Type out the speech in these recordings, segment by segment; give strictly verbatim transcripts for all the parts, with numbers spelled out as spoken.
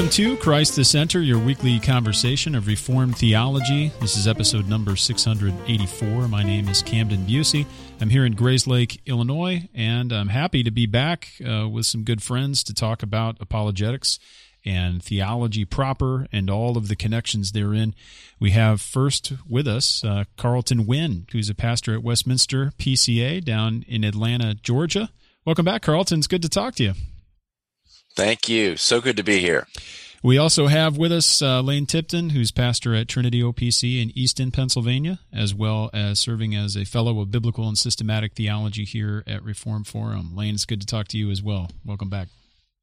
to Christ the Center, your weekly conversation of Reformed theology. This is episode number six hundred eighty-four. My name is Camden Busey. I'm here in Grayslake, Illinois, and I'm happy to be back uh, with some good friends to talk about apologetics and theology proper and all of the connections therein. We have first with us uh, Carlton Wynn, who's a pastor at Westminster P C A down in Atlanta, Georgia. Welcome back, Carlton. It's good to talk to you. Thank you. So good to be here. We also have with us uh, Lane Tipton, who's pastor at Trinity O P C in Easton, Pennsylvania, as well as serving as a fellow of biblical and systematic theology here at Reform Forum. Lane, it's good to talk to you as well. Welcome back.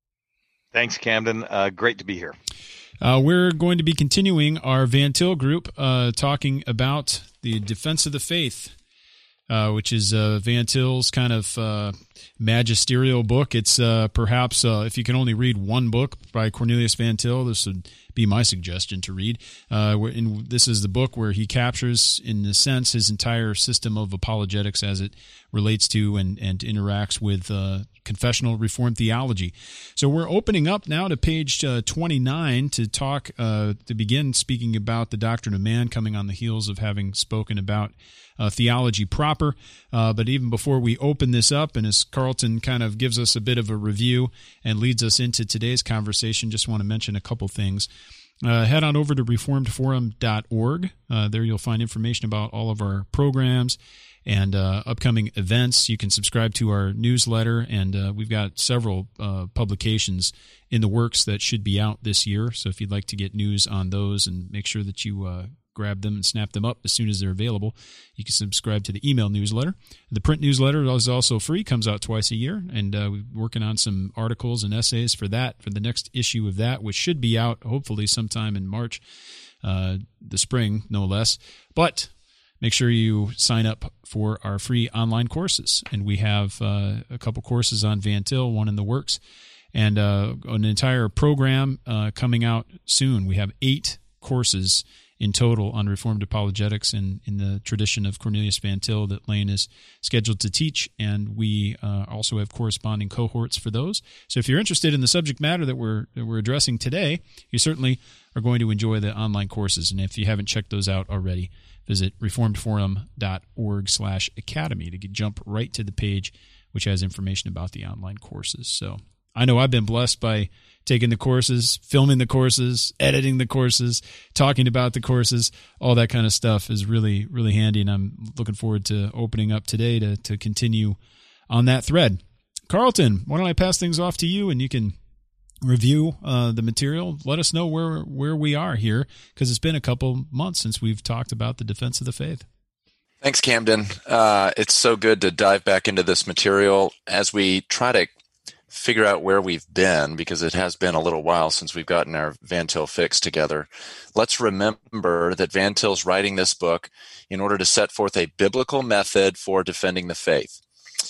Thanks, Camden. Uh, great to be here. Uh, we're going to be continuing our Van Til group uh, talking about the defense of the faith, uh, which is uh, Van Til's kind of uh, magisterial book. It's uh, perhaps, uh, if you can only read one book by Cornelius Van Til, this would be my suggestion to read. Uh, in, this is the book where he captures, in a sense, his entire system of apologetics as it relates to and, and interacts with uh, confessional Reformed theology. So we're opening up now to page uh, twenty-nine to talk, uh, to begin speaking about the doctrine of man, coming on the heels of having spoken about uh, theology proper. Uh, but even before we open this up, and as Carlton kind of gives us a bit of a review and leads us into today's conversation, just want to mention a couple things. Uh, head on over to reformed forum dot org. Uh, there you'll find information about all of our programs and uh, upcoming events. You can subscribe to our newsletter, and uh, we've got several uh, publications in the works that should be out this year. So if you'd like to get news on those and make sure that you uh, grab them and snap them up as soon as they're available, you can subscribe to the email newsletter. The print newsletter is also free, comes out twice a year, and uh, we're working on some articles and essays for that, for the next issue of that, which should be out hopefully sometime in March, uh, the spring, no less. But make sure you sign up for our free online courses. And we have uh, a couple courses on Van Til, one in the works, and uh, an entire program uh, coming out soon. We have eight courses in total on Reformed apologetics in, in the tradition of Cornelius Van Til that Lane is scheduled to teach, and we uh, also have corresponding cohorts for those. So if you're interested in the subject matter that we're that we're addressing today, you certainly are going to enjoy the online courses. And if you haven't checked those out already, visit reformed forum dot org slash academy to get, jump right to the page which has information about the online courses. So I know I've been blessed by taking the courses, filming the courses, editing the courses, talking about the courses. All that kind of stuff is really, really handy, and I'm looking forward to opening up today to, to continue on that thread. Carlton, why don't I pass things off to you, and you can review uh, the material. Let us know where, where we are here, because it's been a couple months since we've talked about the defense of the faith. Thanks, Camden. Uh, it's so good to dive back into this material as we try to figure out where we've been, because it has been a little while since we've gotten our Van Til fix together. Let's remember that Van Til's writing this book in order to set forth a biblical method for defending the faith.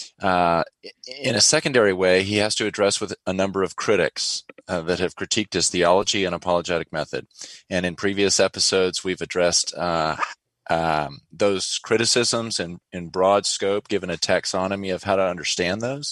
Uh, in a secondary way, he has to address with a number of critics uh, that have critiqued his theology and apologetic method. And in previous episodes, we've addressed uh, um, those criticisms in, in broad scope, given a taxonomy of how to understand those.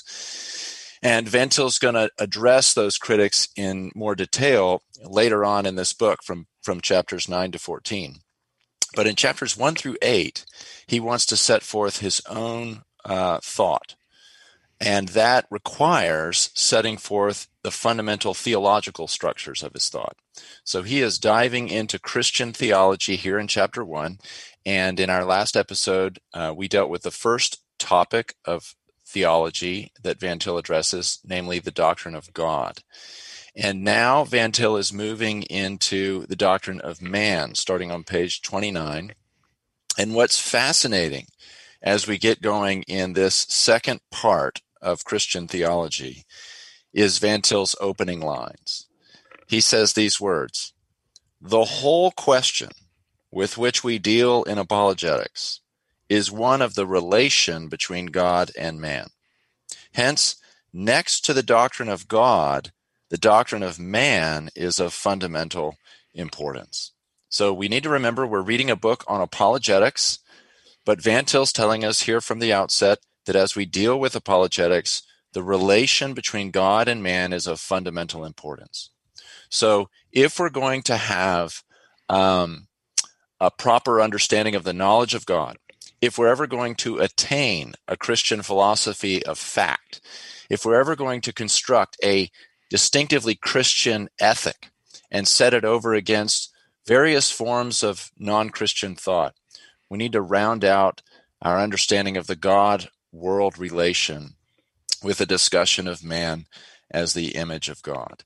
And Van Til's going to address those critics in more detail later on in this book from, from chapters nine to fourteen. But in chapters one through eight, he wants to set forth his own uh, thought. And that requires setting forth the fundamental theological structures of his thought. So he is diving into Christian theology here in chapter one. And in our last episode, uh, we dealt with the first topic of theology that Van Til addresses, namely the doctrine of God. And now Van Til is moving into the doctrine of man, starting on page twenty-nine. And what's fascinating as we get going in this second part of Christian theology is Van Til's opening lines. He says these words: "The whole question with which we deal in apologetics is one of the relation between God and man. Hence, next to the doctrine of God, the doctrine of man is of fundamental importance." So we need to remember we're reading a book on apologetics, but Van Til's telling us here from the outset that as we deal with apologetics, the relation between God and man is of fundamental importance. So if we're going to have um, a proper understanding of the knowledge of God, if we're ever going to attain a Christian philosophy of fact, if we're ever going to construct a distinctively Christian ethic and set it over against various forms of non-Christian thought, we need to round out our understanding of the God-world relation with a discussion of man as the image of God.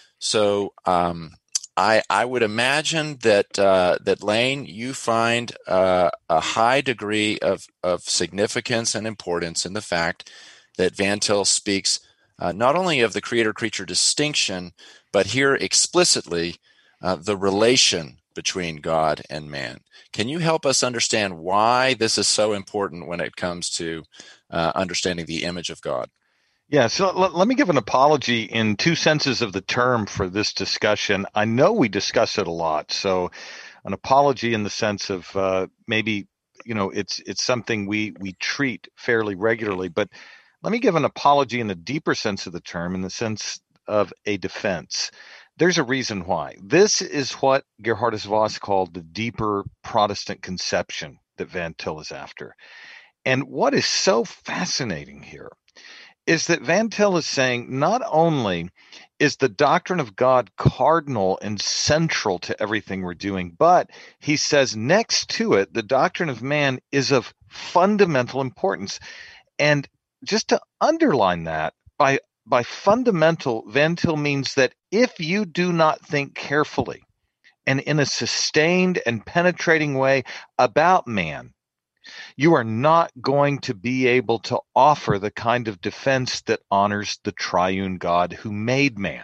So um, I, I would imagine that uh, that Lane, you find uh, a high degree of, of significance and importance in the fact that Van Til speaks uh, not only of the creator-creature distinction, but here explicitly uh, the relation between God and man. Can you help us understand why this is so important when it comes to uh, understanding the image of God? Yeah, so let, let me give an apology in two senses of the term for this discussion. I know we discuss it a lot, so an apology in the sense of uh, maybe, you know, it's it's something we we treat fairly regularly, but let me give an apology in the deeper sense of the term, in the sense of a defense. There's a reason why. This is what Geerhardus Vos called the deeper Protestant conception that Van Til is after. And what is so fascinating here is that Van Til is saying not only is the doctrine of God cardinal and central to everything we're doing, but he says next to it, the doctrine of man is of fundamental importance. And just to underline that, by by fundamental, Van Til means that if you do not think carefully and in a sustained and penetrating way about man, you are not going to be able to offer the kind of defense that honors the triune God who made man.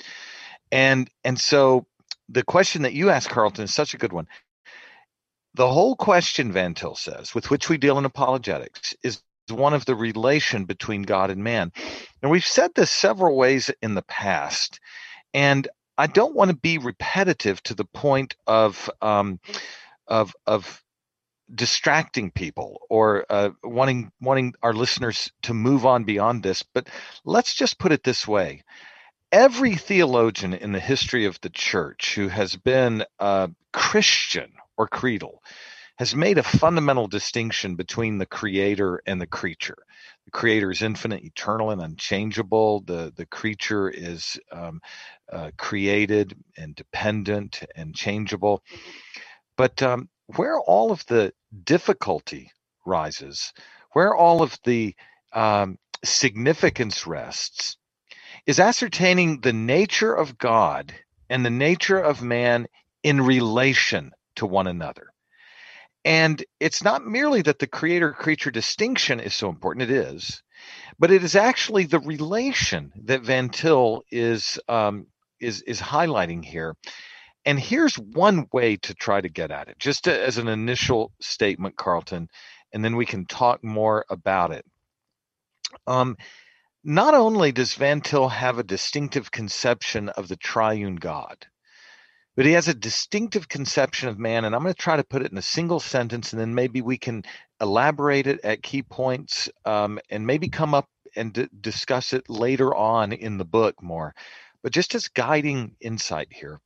And and so the question that you asked, Carlton, is such a good one. The whole question, Van Til says, with which we deal in apologetics, is one of the relation between God and man. And we've said this several ways in the past, and I don't want to be repetitive to the point of um, of of distracting people or uh, wanting wanting our listeners to move on beyond this. But let's just put it this way. Every theologian in the history of the church who has been uh, Christian or creedal has made a fundamental distinction between the creator and the creature. The creator is infinite, eternal, and unchangeable. The, the creature is um, uh, created and dependent and changeable. But um, where all of the difficulty rises, where all of the um, significance rests, is ascertaining the nature of God and the nature of man in relation to one another. And it's not merely that the creator-creature distinction is so important, it is, but it is actually the relation that Van Til is um, is is highlighting here. And here's one way to try to get at it, just to, as an initial statement, Carlton, and then we can talk more about it. Um, not only does Van Til have a distinctive conception of the triune God, but he has a distinctive conception of man, and I'm going to try to put it in a single sentence, and then maybe we can elaborate it at key points um, and maybe come up and d- discuss it later on in the book more. But just as guiding insight here,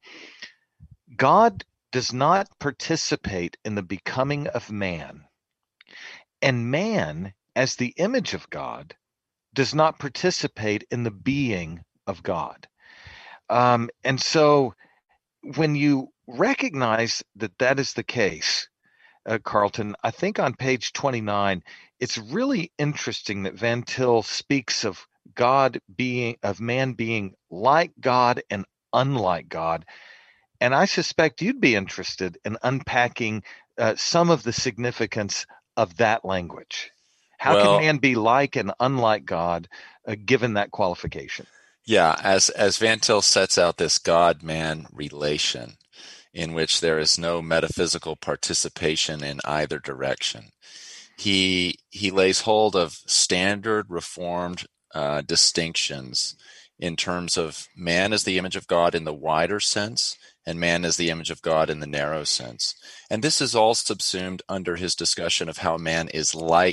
God does not participate in the becoming of man, and man, as the image of God, does not participate in the being of God. Um, and so when you recognize that that is the case, uh, Carlton, I think on page twenty-nine, it's really interesting that Van Til speaks of God being, of man being like God and unlike God. And I suspect you'd be interested in unpacking uh, some of the significance of that language. How well, can man be like and unlike God, uh, given that qualification? Yeah, as as Van Til sets out this God-man relation in which there is no metaphysical participation in either direction, he he lays hold of standard Reformed uh, distinctions in terms of man as the image of God in the wider sense and man as the image of God in the narrow sense. And this is all subsumed under his discussion of how man is like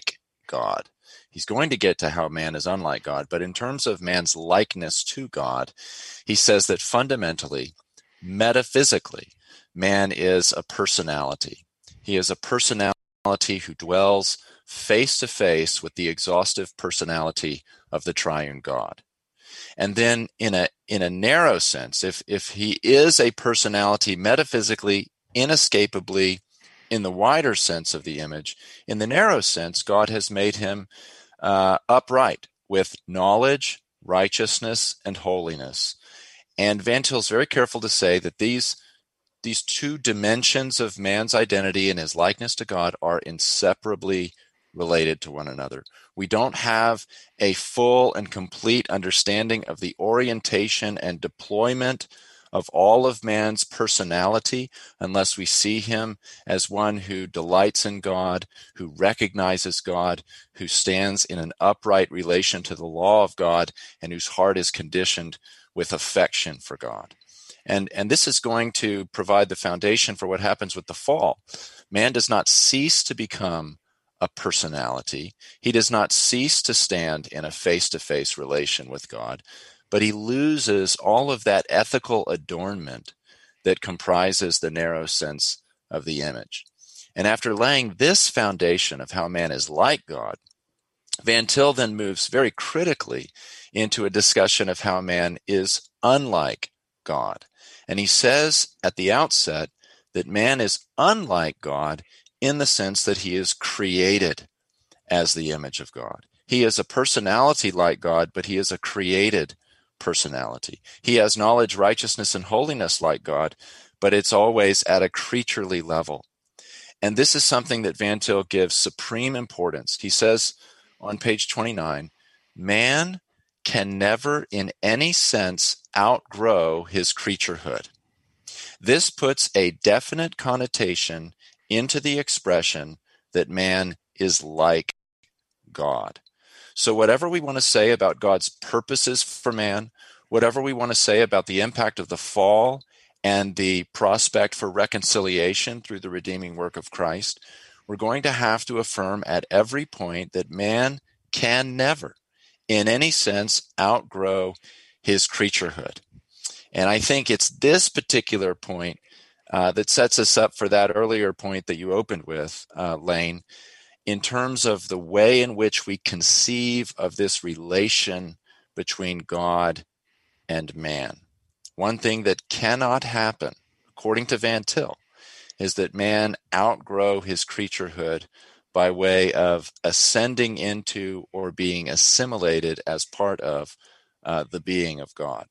God. He's going to get to how man is unlike God, but in terms of man's likeness to God, he says that fundamentally, metaphysically, man is a personality. He is a personality who dwells face to face with the exhaustive personality of the triune God. And then in a in a narrow sense, if if he is a personality metaphysically, inescapably, in the wider sense of the image, in the narrow sense, God has made him uh, upright with knowledge, righteousness, and holiness. And Van Til's very careful to say that these these two dimensions of man's identity and his likeness to God are inseparably related to one another. We don't have a full and complete understanding of the orientation and deployment of all of man's personality unless we see him as one who delights in God, who recognizes God, who stands in an upright relation to the law of God, and whose heart is conditioned with affection for God. And, and this is going to provide the foundation for what happens with the fall. Man does not cease to become a personality. He does not cease to stand in a face-to-face relation with God, but he loses all of that ethical adornment that comprises the narrow sense of the image. And after laying this foundation of how man is like God, Van Til then moves very critically into a discussion of how man is unlike God. And he says at the outset that man is unlike God in the sense that he is created as the image of God. He is a personality like God, but he is a created personality. He has knowledge, righteousness, and holiness like God, but it's always at a creaturely level. And this is something that Van Til gives supreme importance. He says on page twenty-nine, man can never in any sense outgrow his creaturehood. This puts a definite connotation into the expression that man is like God. So whatever we want to say about God's purposes for man, whatever we want to say about the impact of the fall and the prospect for reconciliation through the redeeming work of Christ, we're going to have to affirm at every point that man can never, in any sense, outgrow his creaturehood. And I think it's this particular point uh, that sets us up for that earlier point that you opened with, uh, Lane, in terms of the way in which we conceive of this relation between God and man. One thing that cannot happen, according to Van Til, is that man outgrow his creaturehood by way of ascending into or being assimilated as part of uh, the being of God.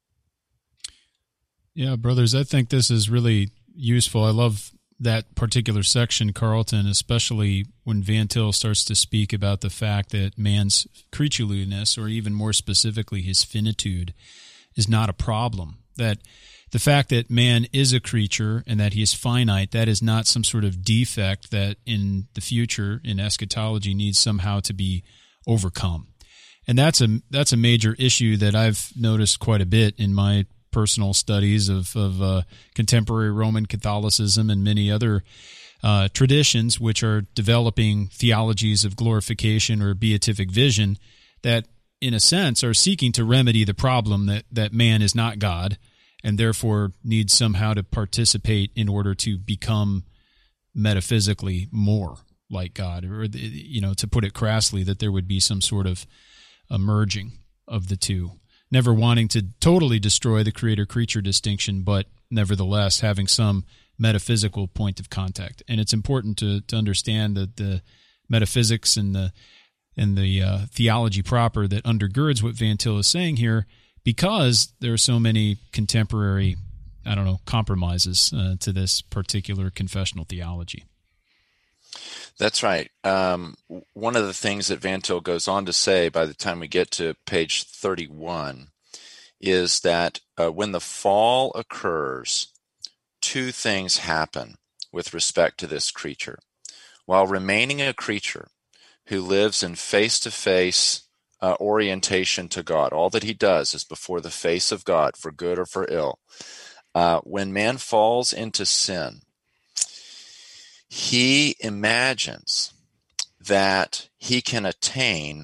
Yeah, brothers, I think this is really useful. I love that particular section, Carlton, especially when Van Til starts to speak about the fact that man's creatureliness, or even more specifically his finitude, is not a problem. That the fact that man is a creature and that he is finite, that is not some sort of defect that in the future, in eschatology, needs somehow to be overcome. And that's a that's a major issue that I've noticed quite a bit in my personal studies of, of uh, contemporary Roman Catholicism and many other uh, traditions which are developing theologies of glorification or beatific vision that, in a sense, are seeking to remedy the problem that, that man is not God and therefore needs somehow to participate in order to become metaphysically more like God, or, you know, to put it crassly, that there would be some sort of a merging of the two. Never wanting to totally destroy the creator-creature distinction, but nevertheless having some metaphysical point of contact. And it's important to, to understand that the metaphysics and the and the uh, theology proper that undergirds what Van Til is saying here, because there are so many contemporary, I don't know, compromises uh, to this particular confessional theology. That's right. Um, one of the things that Van Til goes on to say by the time we get to page thirty-one is that uh, when the fall occurs, two things happen with respect to this creature. While remaining a creature who lives in face-to-face uh, orientation to God, all that he does is before the face of God, for good or for ill. Uh, when man falls into sin, he imagines that he can attain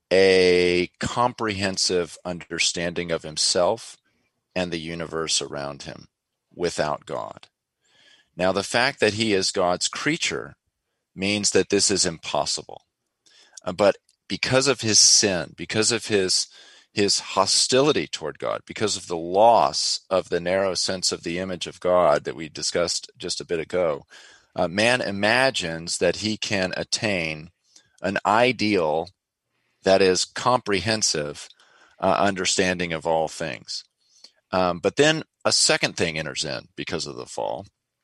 a comprehensive understanding of himself and the universe around him without God. Now, the fact that he is God's creature means that this is impossible. Uh, but because of his sin, because of his his hostility toward God, because of the loss of the narrow sense of the image of God that we discussed just a bit ago, uh, man imagines that he can attain an ideal that is comprehensive uh, understanding of all things. Um, but then a second thing enters in because of the fall.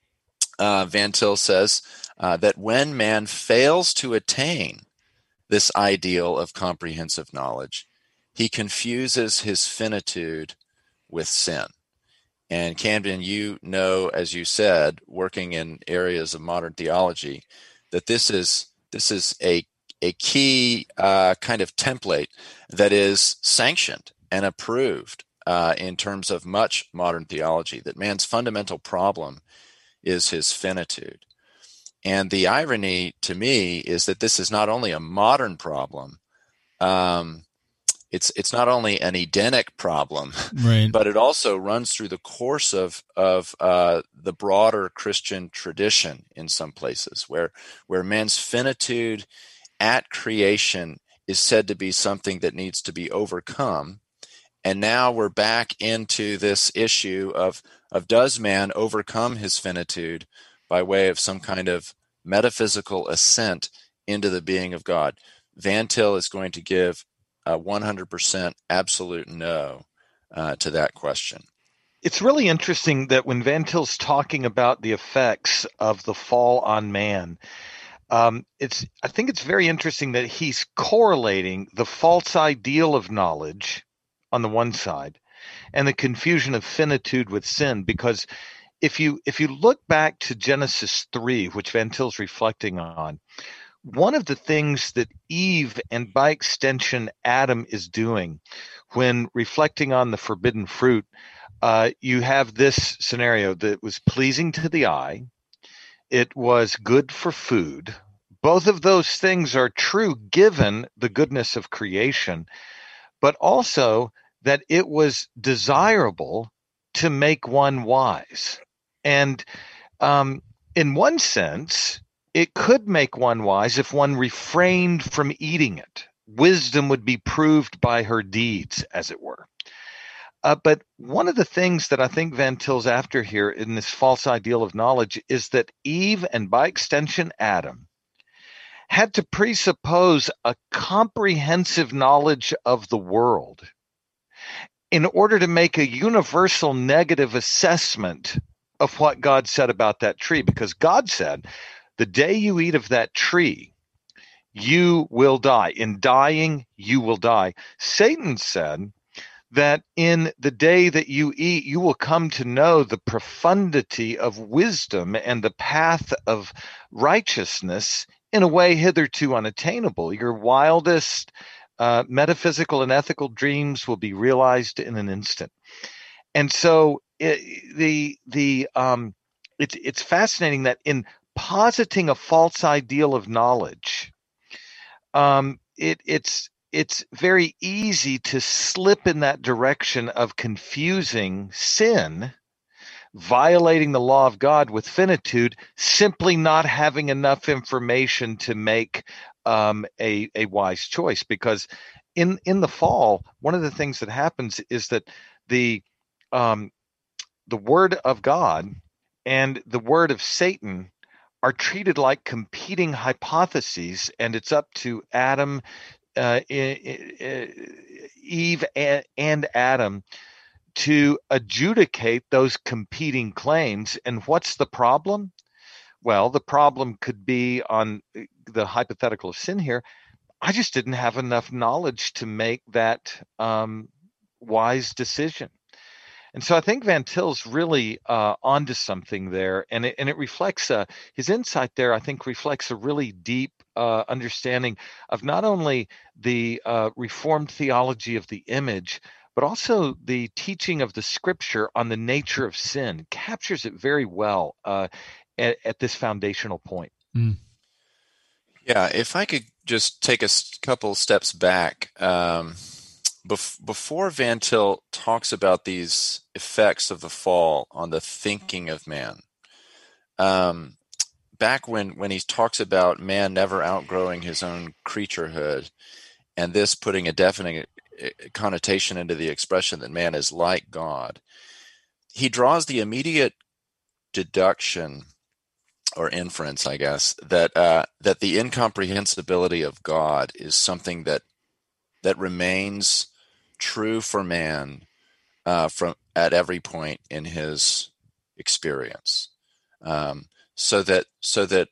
Uh, Van Til says uh, that when man fails to attain this ideal of comprehensive knowledge, he confuses his finitude with sin. And Camden, you know, as you said, working in areas of modern theology, that this is this is a a key uh, kind of template that is sanctioned and approved uh, in terms of much modern theology, that man's fundamental problem is his finitude. And the irony to me is that this is not only a modern problem, um, it's it's not only an Edenic problem, right, but it also runs through the course of of uh, the broader Christian tradition in some places, where where man's finitude at creation is said to be something that needs to be overcome. And now we're back into this issue of, of does man overcome his finitude by way of some kind of metaphysical ascent into the being of God? Van Til is going to give a one hundred percent absolute no uh, to that question. It's really interesting that when Van Til's talking about the effects of the fall on man, Um, it's, I think it's very interesting that he's correlating the false ideal of knowledge on the one side and the confusion of finitude with sin. Because if you, if you look back to Genesis three, which Van Til's reflecting on, one of the things that Eve and by extension Adam is doing when reflecting on the forbidden fruit, uh, you have this scenario that was pleasing to the eye. It was good for food. Both of those things are true given the goodness of creation, but also that it was desirable to make one wise. And um, in one sense, it could make one wise if one refrained from eating it. Wisdom would be proved by her deeds, as it were. Uh, but one of the things that I think Van Til's after here in this false ideal of knowledge is that Eve, and by extension Adam, had to presuppose a comprehensive knowledge of the world in order to make a universal negative assessment of what God said about that tree. Because God said, the day you eat of that tree, you will die. In dying, you will die. Satan said that in the day that you eat, you will come to know the profundity of wisdom and the path of righteousness in a way hitherto unattainable. Your wildest uh, metaphysical and ethical dreams will be realized in an instant. And so it, the the um, it's it's fascinating that in positing a false ideal of knowledge, um, it it's it's very easy to slip in that direction of confusing sin, violating the law of God, with finitude, simply not having enough information to make um, a, a wise choice. Because in, in the fall, one of the things that happens is that the um, the word of God and the word of Satan are treated like competing hypotheses, and it's up to Adam, uh, Eve, and Adam to adjudicate those competing claims. And what's the problem? Well, the problem could be on the hypothetical of sin here. I just didn't have enough knowledge to make that um, wise decision. And so I think Van Til's really uh, onto something there, and it, and it reflects uh, his insight there. I think reflects a really deep uh, understanding of not only the uh, Reformed theology of the image, but also the teaching of the Scripture on the nature of sin. Captures it very well uh, at, at this foundational point. Mm. Yeah, if I could just take a couple steps back. Um, bef- before Van Til talks about these effects of the fall on the thinking of man, um, back when, when he talks about man never outgrowing his own creaturehood, and this putting a definite connotation into the expression that man is like God, he draws the immediate deduction or inference, I guess, that uh, that the incomprehensibility of God is something that that remains true for man uh, from at every point in his experience. Um, so that so that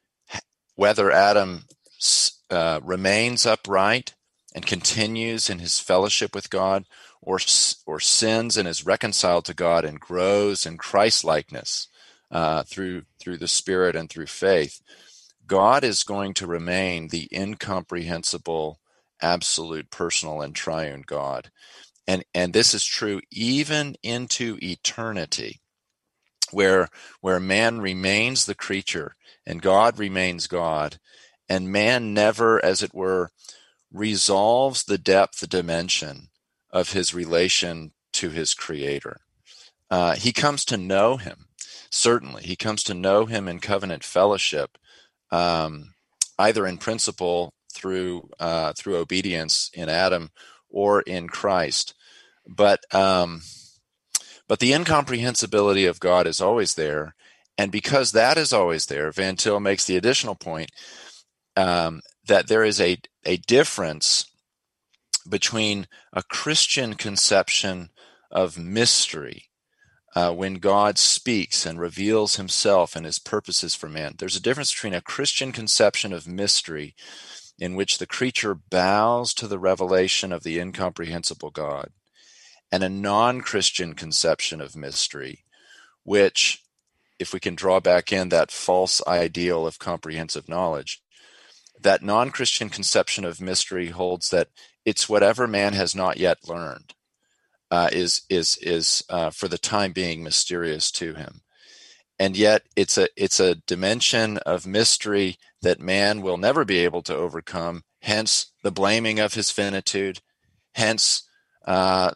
whether Adam uh, remains upright and continues in his fellowship with God, or or sins and is reconciled to God and grows in Christ-likeness uh, through through the Spirit and through faith, God is going to remain the incomprehensible, absolute, personal, and triune God. And and this is true even into eternity, where where man remains the creature and God remains God, and man never, as it were, resolves the depth, the dimension of his relation to his Creator. Uh, he comes to know him, certainly. He comes to know him in covenant fellowship, um, either in principle through uh, through obedience in Adam or in Christ. But um, but the incomprehensibility of God is always there, and because that is always there, Van Til makes the additional point um, that there is a a difference between a Christian conception of mystery, uh, when God speaks and reveals himself and his purposes for man. There's a difference between a Christian conception of mystery, in which the creature bows to the revelation of the incomprehensible God, and a non-Christian conception of mystery, which, if we can draw back in that false ideal of comprehensive knowledge, that non-Christian conception of mystery holds that it's whatever man has not yet learned uh, is is is uh, for the time being mysterious to him, and yet it's a it's a dimension of mystery that man will never be able to overcome. Hence the blaming of his finitude. Hence uh,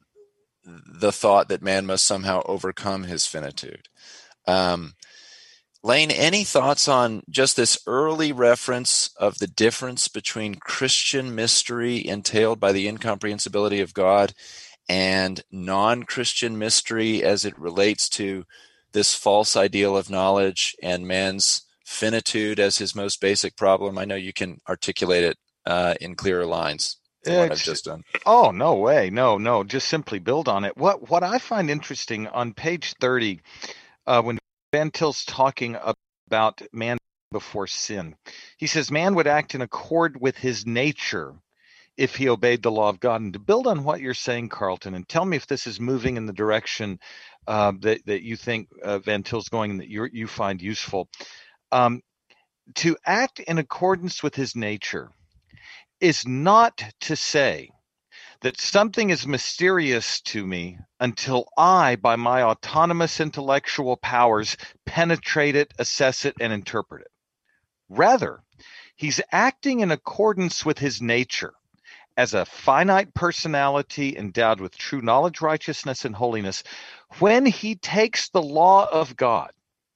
the thought that man must somehow overcome his finitude. Um, Lane, any thoughts on just this early reference of the difference between Christian mystery entailed by the incomprehensibility of God and non-Christian mystery as it relates to this false ideal of knowledge and man's finitude as his most basic problem? I know you can articulate it uh, in clearer lines than what I've just done. Oh, no way. No, no, just simply build on it. What, what I find interesting on page thirty, uh, when Van Til's talking about man before sin, he says man would act in accord with his nature if he obeyed the law of God. And to build on what you're saying, Carlton, and tell me if this is moving in the direction uh, that, that you think uh, Van Til's going and that you you find useful. Um, to act in accordance with his nature is not to say that something is mysterious to me until I, by my autonomous intellectual powers, penetrate it, assess it, and interpret it. Rather, he's acting in accordance with his nature as a finite personality endowed with true knowledge, righteousness, and holiness when he takes the law of God,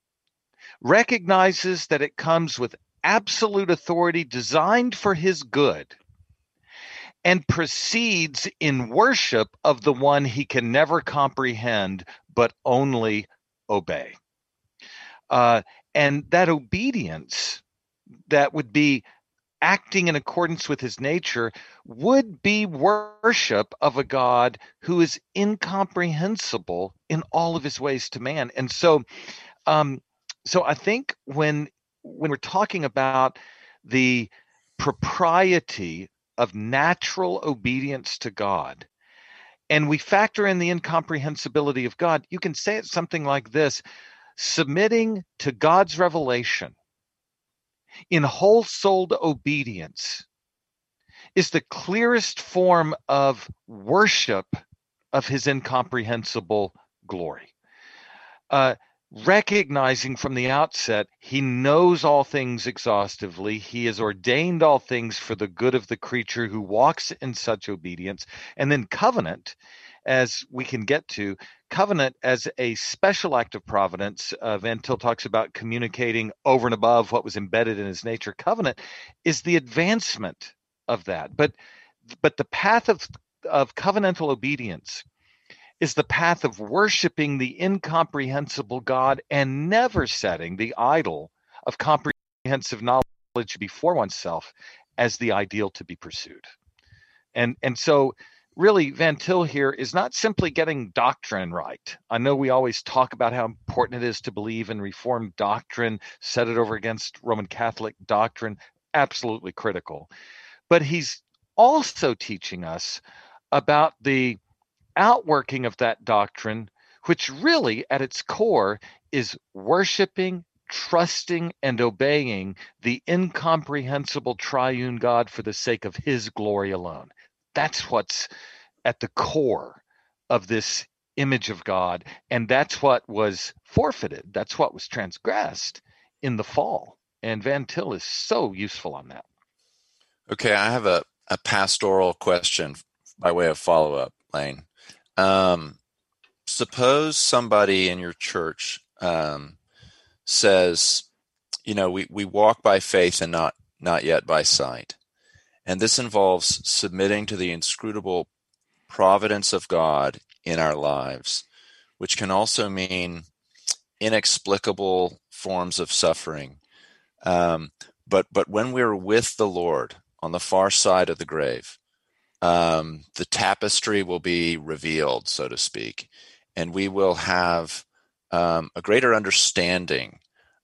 recognizes that it comes with absolute authority designed for his good, and proceeds in worship of the one he can never comprehend, but only obey. Uh, and that obedience that would be acting in accordance with his nature would be worship of a God who is incomprehensible in all of his ways to man. And so, um, so I think when when we're talking about the propriety of natural obedience to God, and we factor in the incomprehensibility of God, you can say it something like this: submitting to God's revelation in whole-souled obedience is the clearest form of worship of his incomprehensible glory. Uh, recognizing from the outset he knows all things exhaustively, he has ordained all things for the good of the creature who walks in such obedience. And then covenant, as we can get to, covenant as a special act of providence. uh, Van Til talks about communicating over and above what was embedded in his nature. Covenant is the advancement of that, but but the path of of covenantal obedience is the path of worshiping the incomprehensible God and never setting the idol of comprehensive knowledge before oneself as the ideal to be pursued. And and so really Van Til here is not simply getting doctrine right. I know we always talk about how important it is to believe in Reformed doctrine, set it over against Roman Catholic doctrine, absolutely critical. But he's also teaching us about the outworking of that doctrine, which really at its core is worshiping, trusting, and obeying the incomprehensible triune God for the sake of his glory alone. That's what's at the core of this image of God, and that's what was forfeited. That's what was transgressed in the fall. And Van Til is so useful on that. Okay, I have a, a pastoral question by way of follow-up, Lane. Um, suppose somebody in your church um, says, you know, we, we walk by faith and not, not yet by sight. And this involves submitting to the inscrutable providence of God in our lives, which can also mean inexplicable forms of suffering. Um, but, but when we're with the Lord on the far side of the grave, Um, the tapestry will be revealed, so to speak, and we will have um, a greater understanding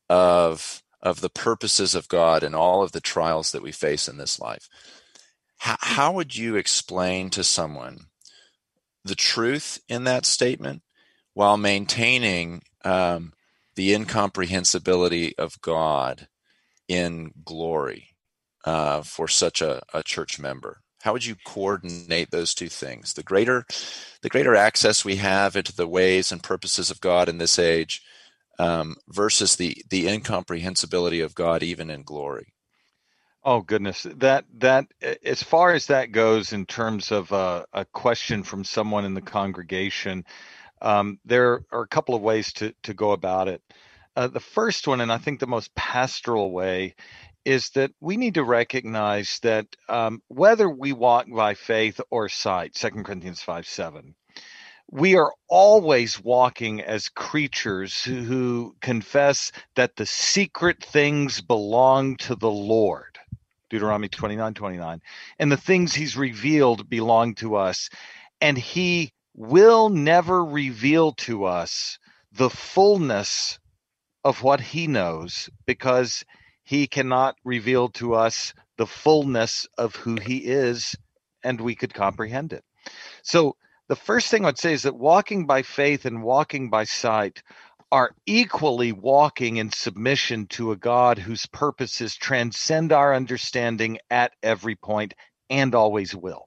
of of the purposes of God and all of the trials that we face in this life. How, how would you explain to someone the truth in that statement while maintaining um, the incomprehensibility of God in glory uh, for such a, a church member? How would you coordinate those two things? The greater, the greater access we have into the ways and purposes of God in this age, um, versus the the incomprehensibility of God even in glory. Oh goodness, that that as far as that goes, in terms of a, a question from someone in the congregation, um, there are a couple of ways to to go about it. Uh, the first one, and I think the most pastoral way, is that we need to recognize that um, whether we walk by faith or sight, Second Corinthians five seven, we are always walking as creatures who, who confess that the secret things belong to the Lord, Deuteronomy twenty-nine twenty-nine, and the things he's revealed belong to us. And he will never reveal to us the fullness of what he knows, because he cannot reveal to us the fullness of who he is, and we could comprehend it. So the first thing I'd say is that walking by faith and walking by sight are equally walking in submission to a God whose purposes transcend our understanding at every point and always will.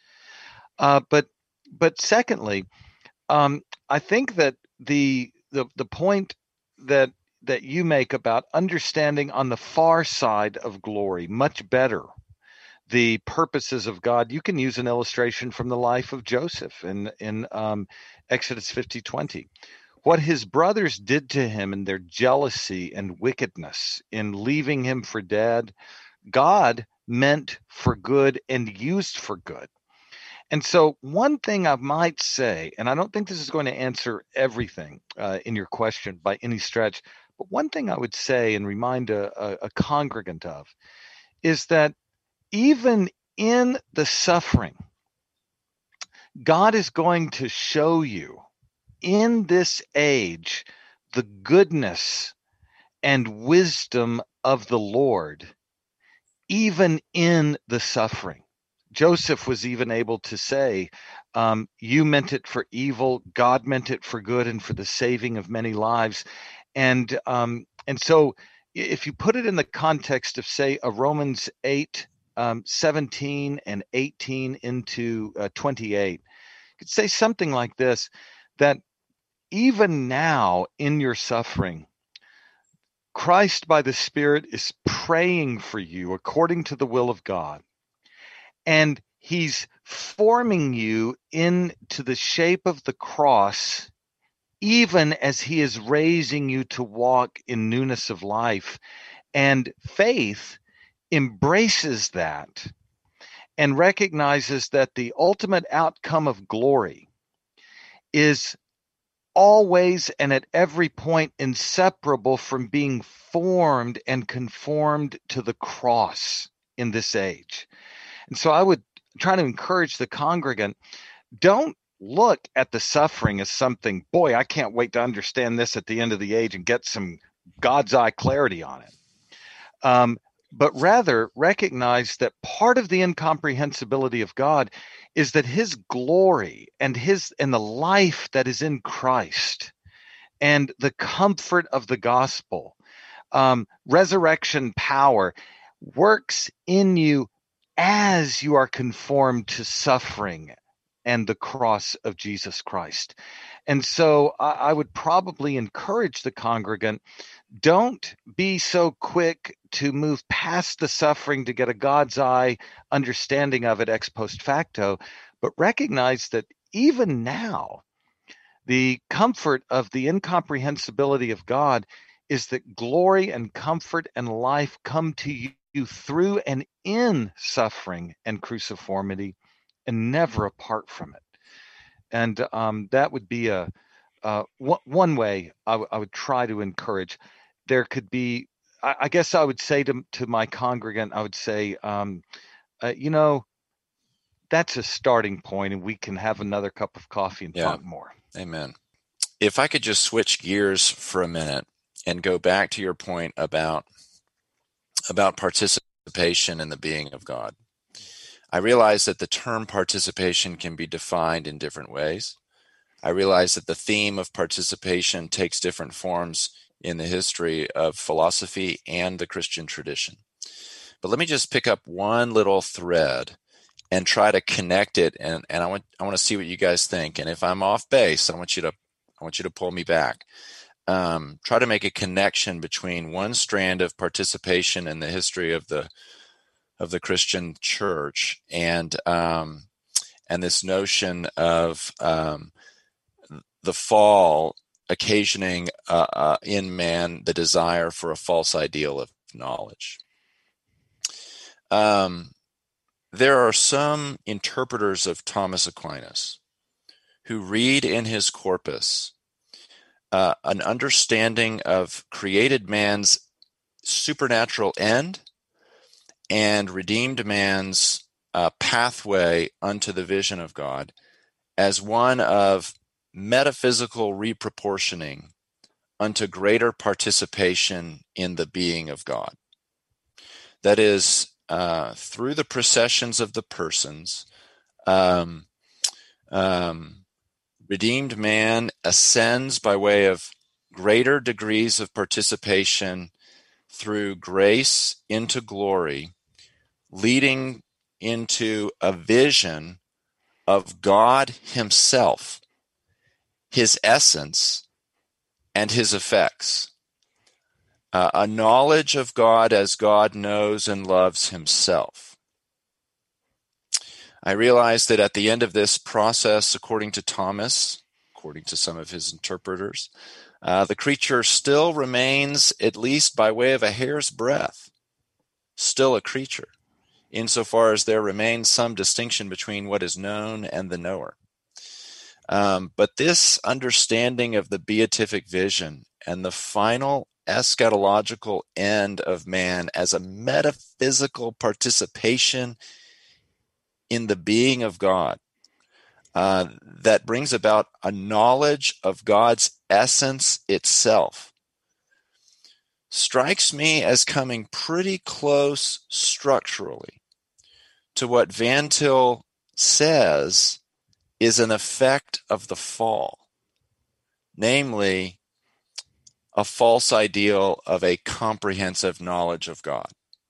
Uh, but but secondly, um, I think that the the the point that that you make about understanding on the far side of glory much better the purposes of God. You can use an illustration from the life of Joseph in in um, Exodus fifty twenty. What his brothers did to him in their jealousy and wickedness in leaving him for dead, God meant for good and used for good. And so one thing I might say, and I don't think this is going to answer everything uh, in your question by any stretch, but one thing I would say and remind a, a, a congregant of is that even in the suffering, God is going to show you in this age the goodness and wisdom of the Lord, even in the suffering. Joseph was even able to say, um, you meant it for evil, God meant it for good and for the saving of many lives. And um, and so if you put it in the context of, say, a Romans eight, um, seventeen and eighteen into uh, twenty-eight, you could say something like this, that even now in your suffering, Christ by the Spirit is praying for you according to the will of God. And he's forming you into the shape of the cross, even as he is raising you to walk in newness of life. And faith embraces that and recognizes that the ultimate outcome of glory is always and at every point inseparable from being formed and conformed to the cross in this age. And so I would try to encourage the congregant, don't look at the suffering as something, boy, I can't wait to understand this at the end of the age and get some God's eye clarity on it. Um, but rather recognize that part of the incomprehensibility of God is that his glory and his and the life that is in Christ and the comfort of the gospel, um, resurrection power works in you as you are conformed to suffering and the cross of Jesus Christ. And so I, I would probably encourage the congregant, don't be so quick to move past the suffering to get a God's eye understanding of it ex post facto, but recognize that even now, the comfort of the incomprehensibility of God is that glory and comfort and life come to you through and in suffering and cruciformity and never apart from it. And um, that would be a uh, w- one way I, w- I would try to encourage. There could be, I, I guess I would say to, to my congregant, I would say, um, uh, you know, that's a starting point and we can have another cup of coffee and Yeah. talk more. Amen. If I could just switch gears for a minute and go back to your point about about participation in the being of God. I realize that the term participation can be defined in different ways. I realize that the theme of participation takes different forms in the history of philosophy and the Christian tradition. But let me just pick up one little thread and try to connect it, and, and I want I want to see what you guys think. And if I'm off base, I want you to I want you to pull me back. Um, try to make a connection between one strand of participation in the history of the of the Christian church and um, and this notion of um, the fall occasioning uh, uh, in man the desire for a false ideal of knowledge. Um, there are some interpreters of Thomas Aquinas who read in his corpus uh, an understanding of created man's supernatural end and redeemed man's uh, pathway unto the vision of God as one of metaphysical reproportioning unto greater participation in the being of God. That is, uh, through the processions of the persons, um, um, redeemed man ascends by way of greater degrees of participation through grace into glory, leading into a vision of God himself, his essence, and his effects. Uh, a knowledge of God as God knows and loves himself. I realize that at the end of this process, according to Thomas, according to some of his interpreters, uh, the creature still remains, at least by way of a hair's breadth, still a creature, insofar as there remains some distinction between what is known and the knower. Um, but this understanding of the beatific vision and the final eschatological end of man as a metaphysical participation in the being of God, uh, that brings about a knowledge of God's essence itself, strikes me as coming pretty close structurally to what Van Til says is an effect of the fall, namely a false ideal of a comprehensive knowledge of God.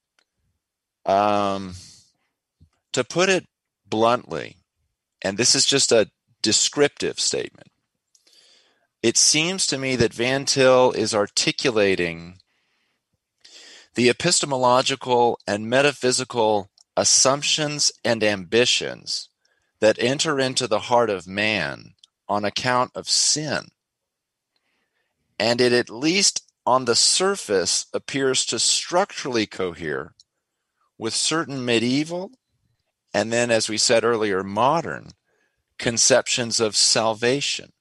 Um, to put it bluntly, and this is just a descriptive statement, it seems to me that Van Til is articulating the epistemological and metaphysical assumptions and ambitions that enter into the heart of man on account of sin. And it, at least on the surface, appears to structurally cohere with certain medieval and then, as we said earlier, modern conceptions of salvation.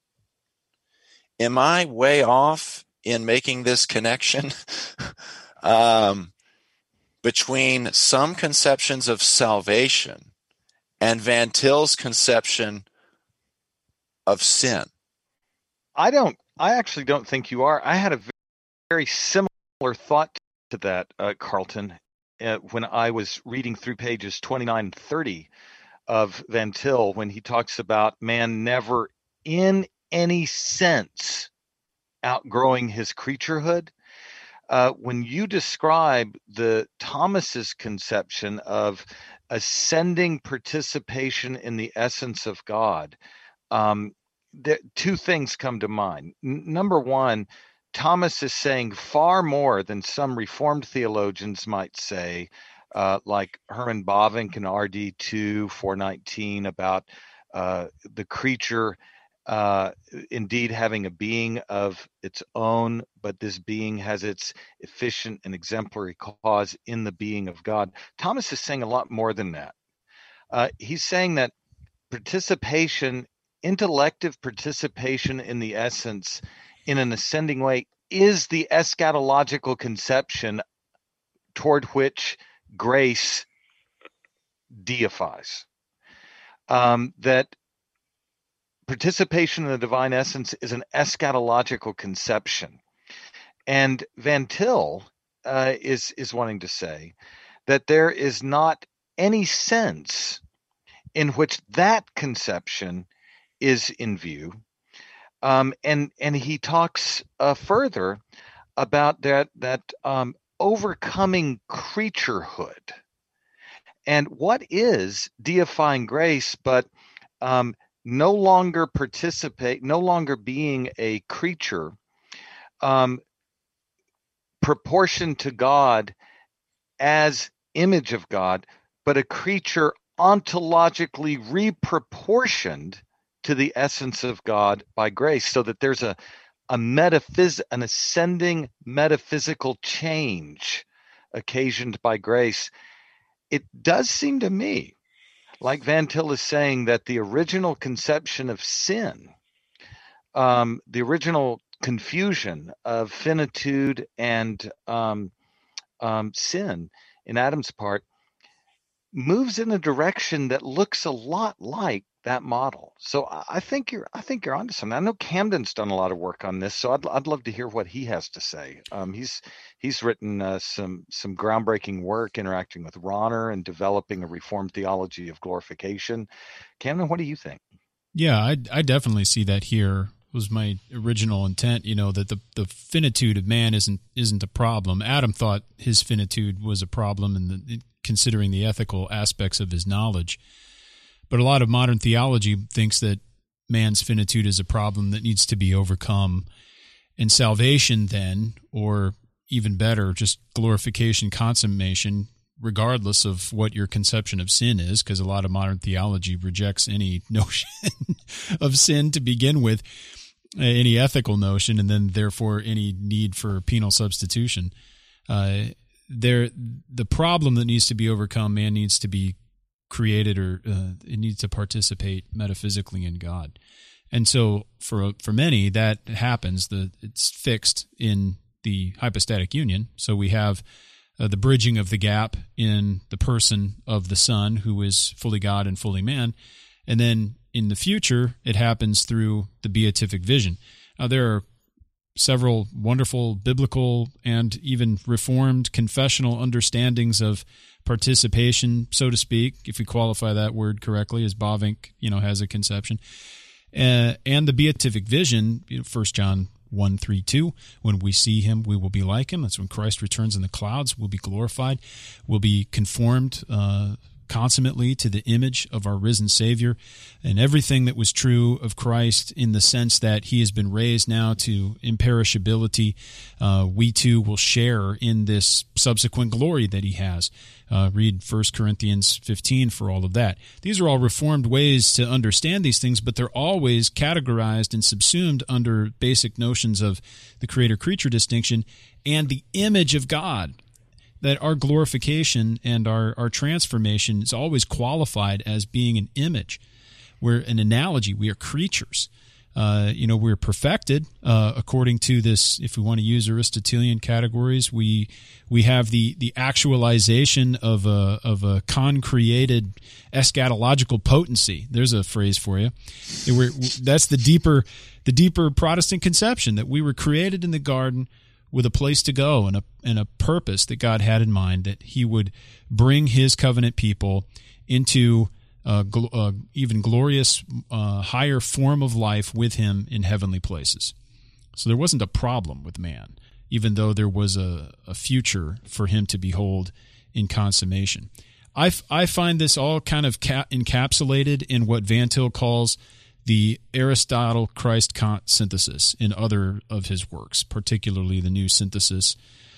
Am I way off in making this connection um, between some conceptions of salvation and Van Til's conception of sin? I don't, I actually don't think you are. I had a very, very similar thought to that, uh, Carlton, uh, when I was reading through pages twenty-nine and thirty of Van Til, when he talks about man never in any sense outgrowing his creaturehood. Uh, when you describe the Thomas's conception of ascending participation in the essence of God, um, there, two things come to mind. N- number one, Thomas is saying far more than some Reformed theologians might say, uh, like Herman Bavinck in R D two four nineteen about uh, the creature uh, indeed having a being of its own, but this being has its efficient and exemplary cause in the being of God. Thomas is saying a lot more than that. Uh, he's saying that participation, intellective participation in the essence in an ascending way, is the eschatological conception toward which grace deifies. Um, that participation in the divine essence is an eschatological conception. And Van Til uh, is, is wanting to say that there is not any sense in which that conception is in view. Um, and and he talks uh, further about that that um, overcoming creaturehood. And what is deifying grace but um, no longer participate, no longer being a creature um, proportioned to God as image of God, but a creature ontologically reproportioned to the essence of God by grace, so that there's a a metaphys- an ascending metaphysical change occasioned by grace. It does seem to me like Van Til is saying that the original conception of sin, um, the original confusion of finitude and um, um, sin in Adam's part, moves in a direction that looks a lot like that model. So I think you're, I think you're onto something. I know Camden's done a lot of work on this, so I'd, I'd love to hear what he has to say. Um, he's, he's written uh, some, some groundbreaking work interacting with Rahner and developing a Reformed theology of glorification. Camden, what do you think? Yeah, I, I definitely see that here. Was my original intent, you know, that the, the finitude of man isn't isn't a problem. Adam thought his finitude was a problem, in the, considering the ethical aspects of his knowledge. But a lot of modern theology thinks that man's finitude is a problem that needs to be overcome. And salvation then, or even better, just glorification, consummation, regardless of what your conception of sin is, because a lot of modern theology rejects any notion of sin to begin with, any ethical notion, and then therefore any need for penal substitution. Uh, there, the problem that needs to be overcome, man needs to be created, or uh, it needs to participate metaphysically in God. And so for for many, that happens. The it's fixed in the hypostatic union. So we have uh, the bridging of the gap in the person of the Son, who is fully God and fully man. And then in the future, it happens through the beatific vision. Now, there are several wonderful biblical and even Reformed confessional understandings of participation, so to speak, if we qualify that word correctly, as Bavinck, you know, has a conception. Uh, and the beatific vision, you know, First John one, three, two, when we see him, we will be like him. That's when Christ returns in the clouds. We'll be glorified. We'll be conformed, uh, consummately to the image of our risen Savior, and everything that was true of Christ in the sense that he has been raised now to imperishability, uh, we too will share in this subsequent glory that he has. Uh, read First Corinthians fifteen for all of that. These are all Reformed ways to understand these things, but they're always categorized and subsumed under basic notions of the creator-creature distinction and the image of God. That our glorification and our, our transformation is always qualified as being an image. We're an analogy. We are creatures. Uh, you know, we're perfected uh, according to this. If we want to use Aristotelian categories, we we have the the actualization of a of a concreated eschatological potency. There's a phrase for you. We're, that's the deeper the deeper Protestant conception that we were created in the garden with a place to go and a and a purpose that God had in mind, that he would bring his covenant people into Uh, gl- uh, even glorious, uh, higher form of life with him in heavenly places. So there wasn't a problem with man, even though there was a, a future for him to behold in consummation. I, f- I find this all kind of ca- encapsulated in what Van Til calls the Aristotle-Christ-Kant synthesis in other of his works, particularly the New Synthesis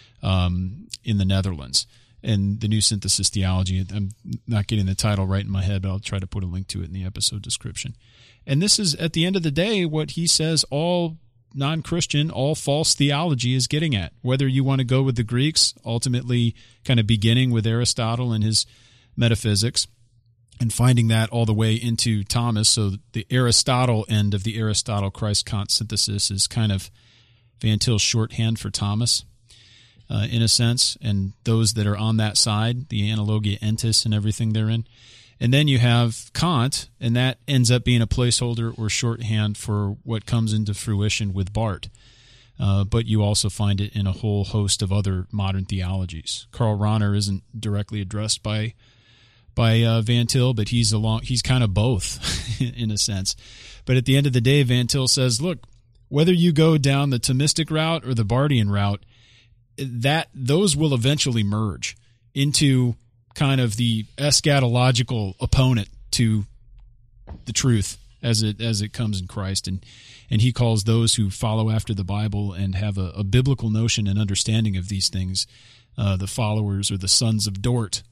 um, in the Netherlands. And the New Synthesis Theology. I'm not getting the title right in my head, but I'll try to put a link to it in the episode description. And this is, at the end of the day, what he says all non-Christian, all false theology is getting at. Whether you want to go with the Greeks, ultimately kind of beginning with Aristotle and his metaphysics, and finding that all the way into Thomas. So the Aristotle end of the Aristotle-Christ-Kant synthesis is kind of Van Til's shorthand for Thomas. Uh, in a sense, and those that are on that side, the Analogia Entis and everything therein. And then you have Kant, and that ends up being a placeholder or shorthand for what comes into fruition with Barth. Uh, but you also find it in a whole host of other modern theologies. Karl Rahner isn't directly addressed by by uh, Van Til, but he's along. He's kind of both in a sense. But at the end of the day, Van Til says, look, whether you go down the Thomistic route or the Barthian route, that those will eventually merge into kind of the eschatological opponent to the truth as it as it comes in Christ, and and he calls those who follow after the Bible and have a, a biblical notion and understanding of these things uh, the followers or the sons of Dort.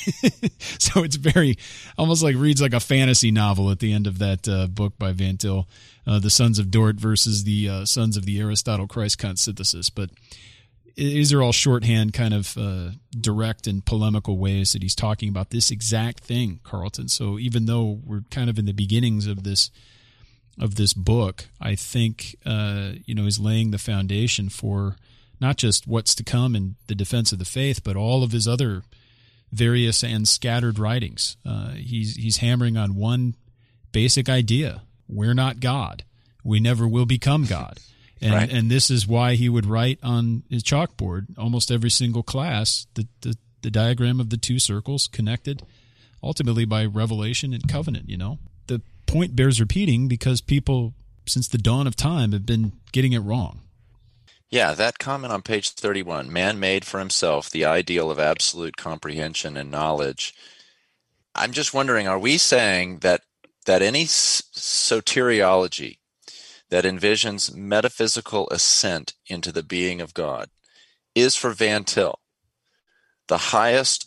So it's very almost like reads like a fantasy novel at the end of that uh, book by Van Til, uh, the sons of Dort versus the uh, sons of the Aristotle-Christ-Kant synthesis, but. These are all shorthand, kind of uh, direct and polemical ways that he's talking about this exact thing, Carlton. So even though we're kind of in the beginnings of this of this book, I think uh, you know he's laying the foundation for not just what's to come in the defense of the faith, but all of his other various and scattered writings. Uh, he's he's hammering on one basic idea: we're not God. We never will become God. And right. and this is why he would write on his chalkboard almost every single class the, the, the diagram of the two circles connected ultimately by revelation and covenant, you know. The point bears repeating because people since the dawn of time have been getting it wrong. Yeah, that comment on page thirty-one, man made for himself the ideal of absolute comprehension and knowledge. I'm just wondering, are we saying that that any soteriology that envisions metaphysical ascent into the being of God is for Van Til the highest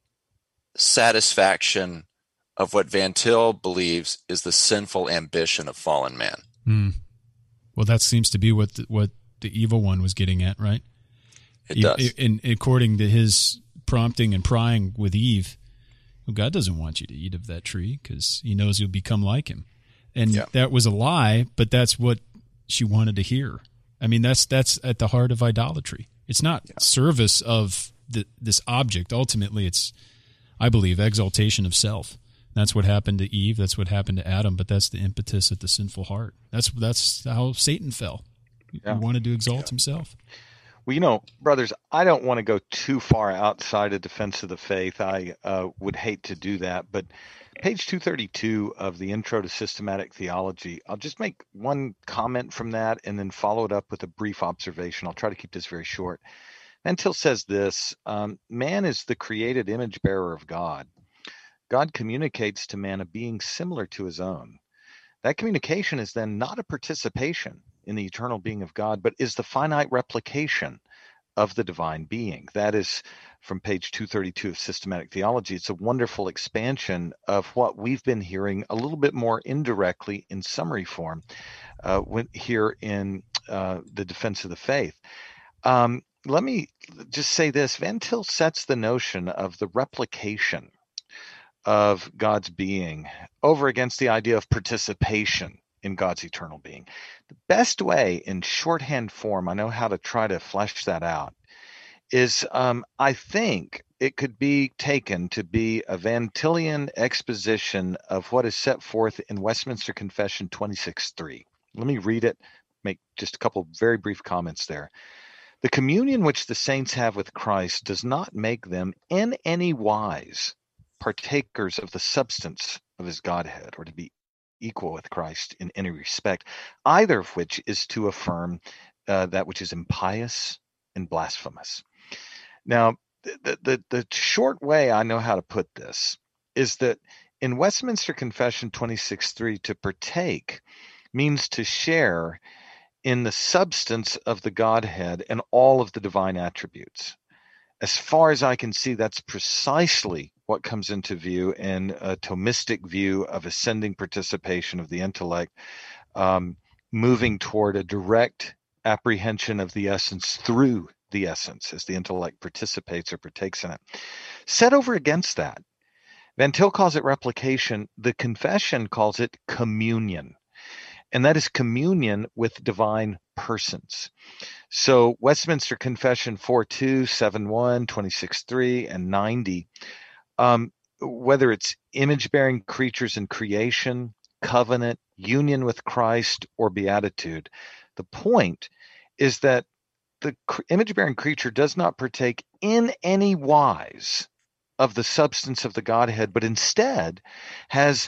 satisfaction of what Van Til believes is the sinful ambition of fallen man? Mm. Well, that seems to be what the, what the evil one was getting at, right? It does. In, in, according to his prompting and prying with Eve, well, God doesn't want you to eat of that tree because he knows you'll become like him. And yeah. That was a lie, but that's what she wanted to hear. I mean, that's that's at the heart of idolatry. It's not yeah. service of the, this object. Ultimately, it's, I believe, exaltation of self. That's what happened to Eve. That's what happened to Adam. But that's the impetus at the sinful heart. That's that's how Satan fell. Yeah. He wanted to exalt yeah. himself. Well, you know, brothers, I don't want to go too far outside of defense of the faith. I uh, would hate to do that, but page two thirty-two of the Intro to Systematic Theology, I'll just make one comment from that and then follow it up with a brief observation. I'll try to keep this very short. Van Til says this, um, man is the created image bearer of God. God communicates to man a being similar to his own. That communication is then not a participation in the eternal being of God, but is the finite replication of the divine being. That is from page two thirty-two of Systematic Theology. It's a wonderful expansion of what we've been hearing a little bit more indirectly in summary form uh, when, here in uh, the Defense of the Faith. Um, let me just say this. Van Til sets the notion of the replication of God's being over against the idea of participation in God's eternal being. The best way in shorthand form, I know how to try to flesh that out, is um, I think it could be taken to be a Van Tilian exposition of what is set forth in Westminster Confession twenty-six three. Let me read it, make just a couple very brief comments there. The communion which the saints have with Christ does not make them in any wise partakers of the substance of his Godhead, or to be equal with Christ in any respect, either of which is to affirm uh, that which is impious and blasphemous. Now, the, the, the short way I know how to put this is that in Westminster Confession twenty-six three, to partake means to share in the substance of the Godhead and all of the divine attributes. As far as I can see, that's precisely what comes into view in a Thomistic view of ascending participation of the intellect, um, moving toward a direct apprehension of the essence through the essence as the intellect participates or partakes in it. Set over against that, Van Til calls it replication. The confession calls it communion, and that is communion with divine persons. So Westminster Confession four two, seven one, twenty-six three, and ninety, um, whether it's image-bearing creatures in creation, covenant, union with Christ, or beatitude, the point is that the image-bearing creature does not partake in any wise of the substance of the Godhead, but instead has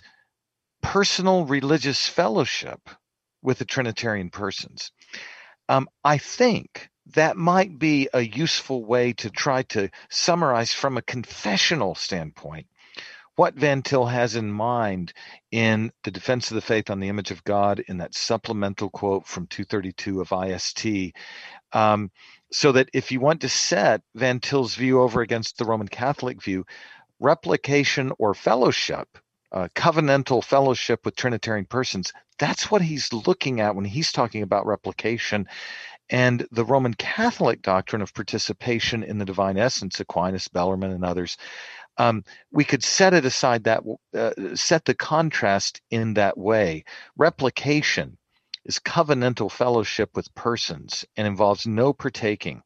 personal religious fellowship with the Trinitarian persons. Um, I think that might be a useful way to try to summarize from a confessional standpoint what Van Til has in mind in the Defense of the Faith on the Image of God, in that supplemental quote from two thirty-two of I S T, um, so that if you want to set Van Til's view over against the Roman Catholic view, replication or fellowship, uh, covenantal fellowship with Trinitarian persons, that's what he's looking at when he's talking about replication. And the Roman Catholic doctrine of participation in the divine essence, Aquinas, Bellarmine, and others, um, we could set it aside, that uh, set the contrast in that way. Replication is covenantal fellowship with persons and involves no partaking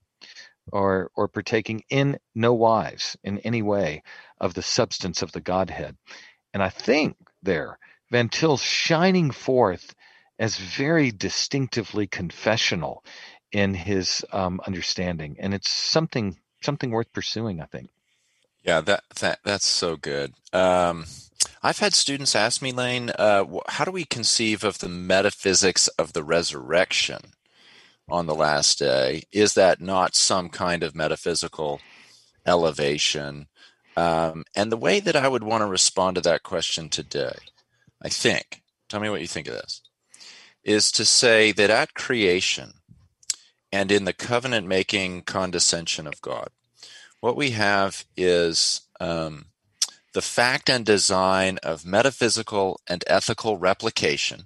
or or partaking in no wise, in any way, of the substance of the Godhead. And I think there, Van Til's shining forth as very distinctively confessional in his um, understanding, and it's something something worth pursuing, I think. Yeah, that that that's so good. Um, I've had students ask me, Lane, uh, how do we conceive of the metaphysics of the resurrection on the last day? Is that not some kind of metaphysical elevation? Um, and the way that I would want to respond to that question today, I think, tell me what you think of this, is to say that at creation and in the covenant-making condescension of God, what we have is um, the fact and design of metaphysical and ethical replication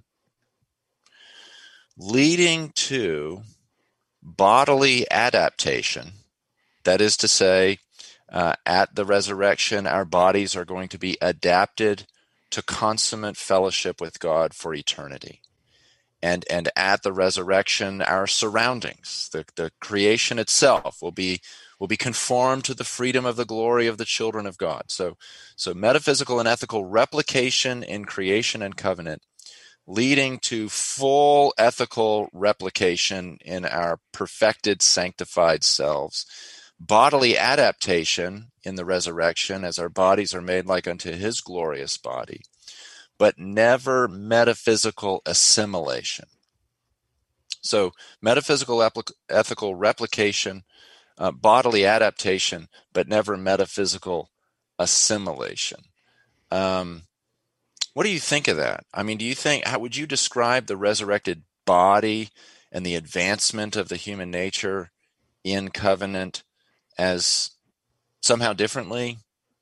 leading to bodily adaptation. That is to say, uh, at the resurrection, our bodies are going to be adapted to consummate fellowship with God for eternity. And and at the resurrection, our surroundings, the, the creation itself, will be will be conformed to the freedom of the glory of the children of God. So, so metaphysical and ethical replication in creation and covenant, leading to full ethical replication in our perfected, sanctified selves. Bodily adaptation in the resurrection, as our bodies are made like unto his glorious body, but never metaphysical assimilation. So metaphysical epi- ethical replication, uh, bodily adaptation, but never metaphysical assimilation. Um, what do you think of that? I mean, do you think, how would you describe the resurrected body and the advancement of the human nature in covenant as somehow differently?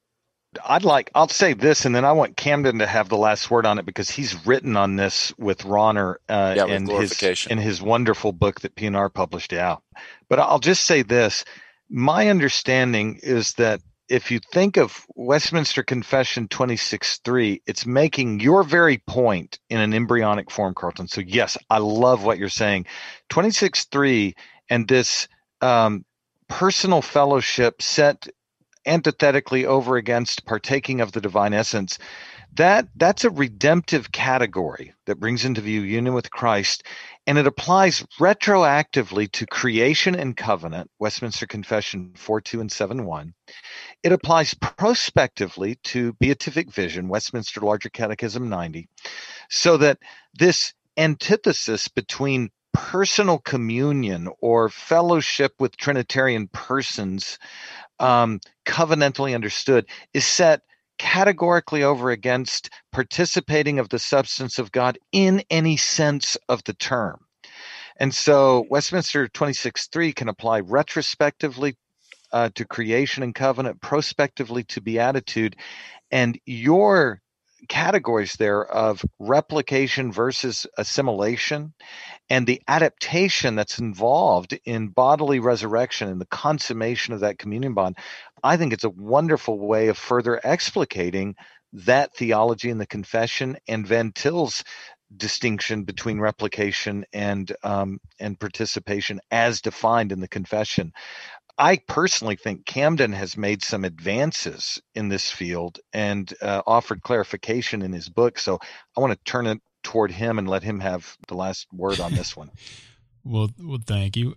I'd like, I'll say this, and then I want Camden to have the last word on it because he's written on this with Ronner uh, yeah, with in, his, glorification. in his wonderful book that P N R published out. But I'll just say this. My understanding is that if you think of Westminster Confession twenty-six three, it's making your very point in an embryonic form, Carlton. So yes, I love what you're saying. twenty-six three and this um, personal fellowship set antithetically over against partaking of the divine essence, that that's a redemptive category that brings into view union with Christ, and it applies retroactively to creation and covenant, Westminster Confession four two and seven one. It applies prospectively to beatific vision, Westminster Larger Catechism ninety, so that this antithesis between personal communion or fellowship with Trinitarian persons, um, covenantally understood, is set categorically over against participating of the substance of God in any sense of the term. And so Westminster twenty-six three can apply retrospectively uh, to creation and covenant, prospectively to beatitude, and your categories there of replication versus assimilation and the adaptation that's involved in bodily resurrection and the consummation of that communion bond, I think it's a wonderful way of further explicating that theology in the confession and Van Til's distinction between replication and um, and participation as defined in the confession. I personally think Camden has made some advances in this field and uh, offered clarification in his book. So I want to turn it toward him and let him have the last word on this one. well, well, thank you.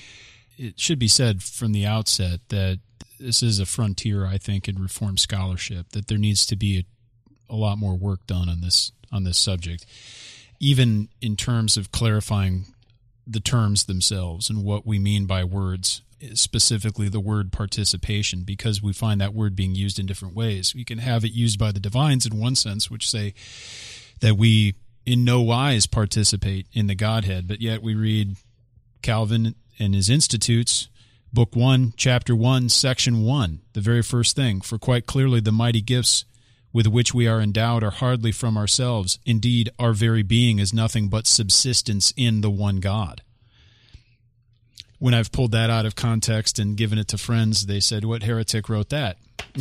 It should be said from the outset that this is a frontier, I think, in Reformed scholarship, that there needs to be a, a lot more work done on this on this subject, even in terms of clarifying the terms themselves and what we mean by words, specifically the word participation, because we find that word being used in different ways. We can have it used by the divines in one sense, which say that we in no wise participate in the Godhead, but yet we read Calvin and his Institutes, Book one, Chapter one, Section one, the very first thing, for quite clearly the mighty gifts with which we are endowed are hardly from ourselves. Indeed, our very being is nothing but subsistence in the one God. When I've pulled that out of context and given it to friends, they said, what heretic wrote that?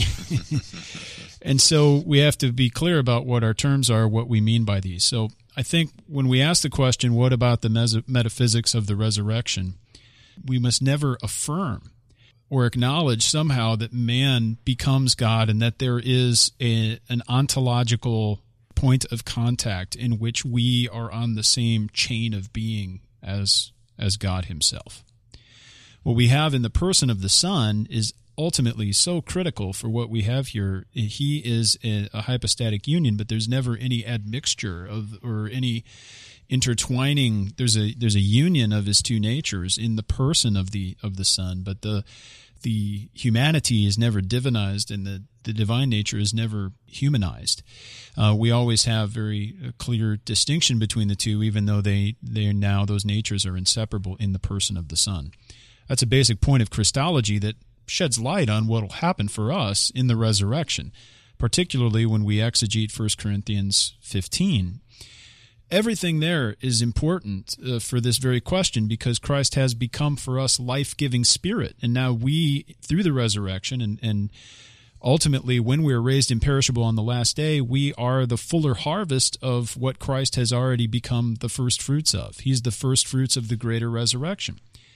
And so we have to be clear about what our terms are, what we mean by these. So I think when we ask the question, what about the mes- metaphysics of the resurrection, we must never affirm or acknowledge somehow that man becomes God and that there is a, an ontological point of contact in which we are on the same chain of being as as God himself. What we have in the person of the Son is ultimately so critical for what we have here. He is a, a hypostatic union, but there's never any admixture of or any intertwining. There's a there's a union of his two natures in the person of the of the Son, but the the humanity is never divinized and the, the divine nature is never humanized. Uh, we always have very uh, clear distinction between the two, even though they they are now those natures are inseparable in the person of the Son. That's a basic point of Christology that sheds light on what will happen for us in the resurrection, particularly when we exegete First Corinthians fifteen. Everything there is important uh, for this very question because Christ has become for us life-giving spirit. And now we, through the resurrection and, and ultimately when we are raised imperishable on the last day, we are the fuller harvest of what Christ has already become the first fruits of. He's the first fruits of the greater resurrection.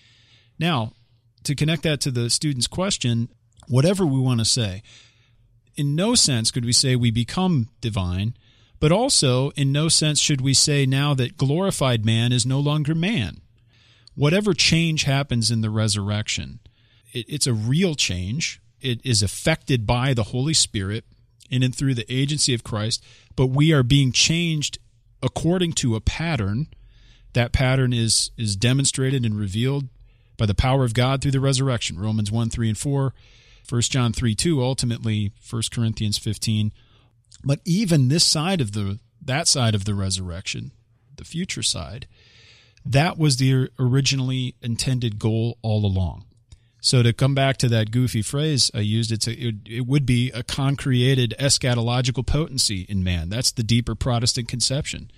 Now, to connect that to the student's question, whatever we want to say, in no sense could we say we become divine, but also in no sense should we say now that glorified man is no longer man. Whatever change happens in the resurrection, it, it's a real change. It is affected by the Holy Spirit in and through the agency of Christ, but we are being changed according to a pattern. That pattern is, is demonstrated and revealed by the power of God through the resurrection. Romans one, three, and four, First John three, two, ultimately First Corinthians fifteen. But even this side of the that side of the resurrection, the future side, that was the originally intended goal all along. So to come back to that goofy phrase I used, it's a, it, it would be a concreated eschatological potency in man. That's the deeper Protestant conception.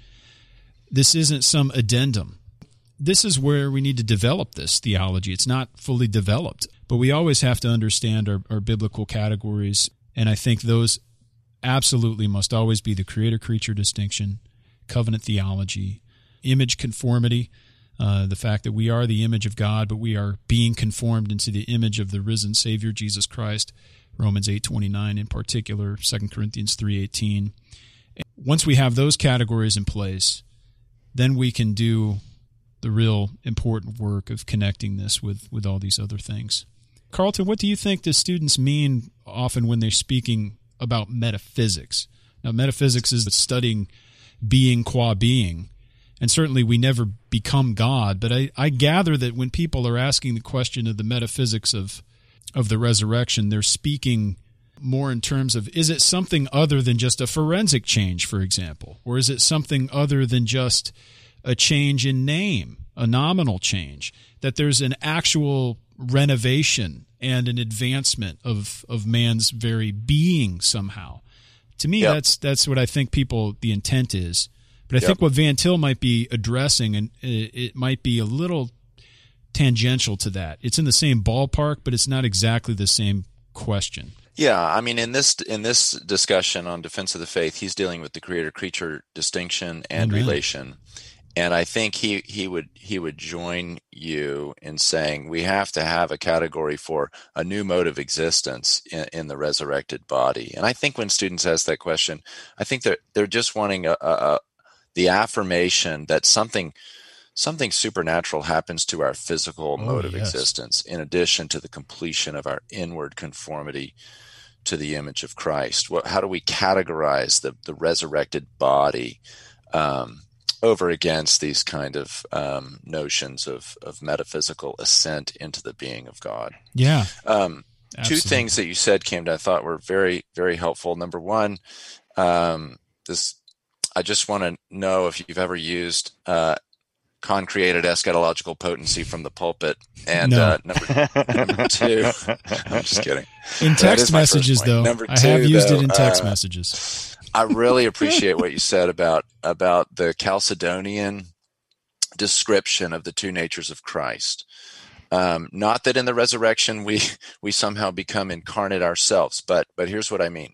This isn't some addendum. This is where we need to develop this theology. It's not fully developed, but we always have to understand our, our biblical categories, and I think those absolutely must always be the creator-creature distinction, covenant theology, image conformity, uh, the fact that we are the image of God, but we are being conformed into the image of the risen Savior, Jesus Christ, Romans eight twenty-nine in particular, Second Corinthians three eighteen. Once we have those categories in place, then we can do the real important work of connecting this with, with all these other things. Carlton, what do you think the students mean often when they're speaking about metaphysics? Now, metaphysics is studying being qua being, and certainly we never become God, but I, I gather that when people are asking the question of the metaphysics of, of the resurrection, they're speaking more in terms of, is it something other than just a forensic change, for example? Or is it something other than just a change in name, a nominal change, that there's an actual renovation and an advancement of, of man's very being somehow? To me, yep. that's that's what I think people, the intent is. But I yep. think what Van Til might be addressing, and it, it might be a little tangential to that. It's in the same ballpark, but it's not exactly the same question. Yeah, I mean, in this in this discussion on defense of the faith, he's dealing with the creator-creature distinction and Amen. relation. And I think he, he would he would join you in saying we have to have a category for a new mode of existence in, in the resurrected body. And I think when students ask that question, I think they're they're just wanting a, a, a the affirmation that something something supernatural happens to our physical oh, mode of yes. existence, in addition to the completion of our inward conformity to the image of Christ. What, how do we categorize the the resurrected body Um, over against these kind of um, notions of, of metaphysical ascent into the being of God? Yeah. Um, two things that you said, Camden, I thought were very, very helpful. Number one, um, this I just want to know if you've ever used uh, concreated eschatological potency from the pulpit. And no. uh, number, number two, I'm just kidding. In text messages, though. Number two, I have used though, it in text uh, messages. I really appreciate what you said about about the Chalcedonian description of the two natures of Christ. Um, not that in the resurrection we we somehow become incarnate ourselves, but but here's what I mean.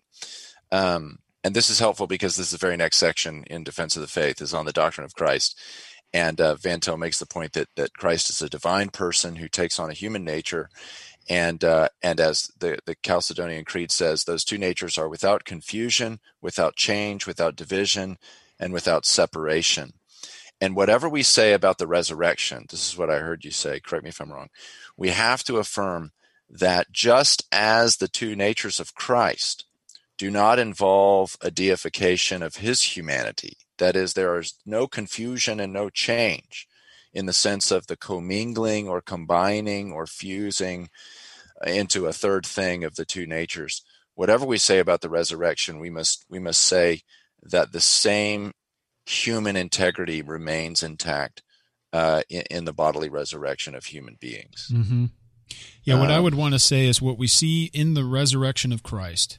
Um, and this is helpful because this is the very next section in Defense of the Faith is on the doctrine of Christ. And uh, Van Til makes the point that that Christ is a divine person who takes on a human nature. And uh, and as the, the Chalcedonian Creed says, those two natures are without confusion, without change, without division, and without separation. And whatever we say about the resurrection, this is what I heard you say, correct me if I'm wrong, we have to affirm that just as the two natures of Christ do not involve a deification of his humanity, that is, there is no confusion and no change in the sense of the commingling or combining or fusing into a third thing of the two natures. Whatever we say about the resurrection, we must we must say that the same human integrity remains intact uh, in, in the bodily resurrection of human beings. Mm-hmm. Yeah, what um, I would want to say is what we see in the resurrection of Christ,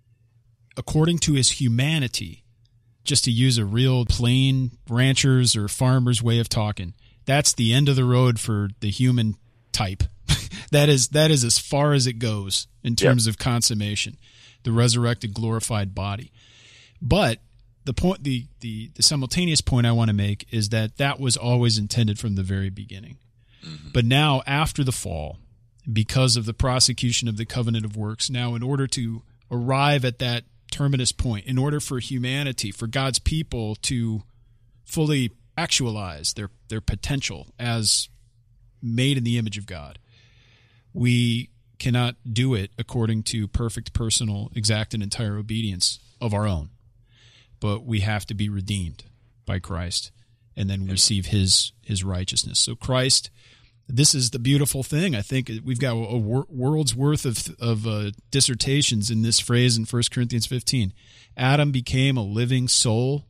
according to his humanity, just to use a real plain rancher's or farmer's way of talking, that's the end of the road for the human type. that is that is as far as it goes in terms yep. of consummation, the resurrected, glorified body. But the point, the, the the simultaneous point I want to make is that that was always intended from the very beginning. Mm-hmm. But now, after the fall, because of the prosecution of the covenant of works, now in order to arrive at that terminus point, in order for humanity, for God's people to fully actualize their their potential as made in the image of God, we cannot do it according to perfect, personal, exact, and entire obedience of our own. But we have to be redeemed by Christ and then receive his his righteousness. So Christ This is the beautiful thing. I think we've got a wor- world's worth of of uh, dissertations in this phrase in First Corinthians fifteen. Adam became a living soul.